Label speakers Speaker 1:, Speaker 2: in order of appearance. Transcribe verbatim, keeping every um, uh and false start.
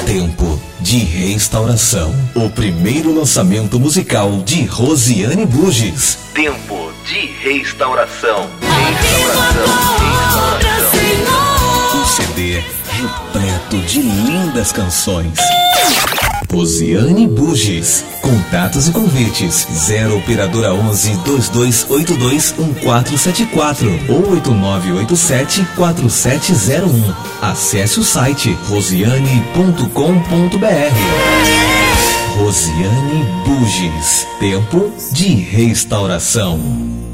Speaker 1: Tempo de Restauração. O primeiro lançamento musical de Rosiane Buges. Tempo de Restauração. Restauração. Restauração. Um C D repleto de lindas canções. Rosiane Buges. Contatos e convites: zero operadora onze, dois dois oito dois, um quatro sete quatro ou oito nove oito sete, quatro sete zero um. Acesse o site rosiane ponto com ponto br. Rosiane Buges. Tempo de Restauração.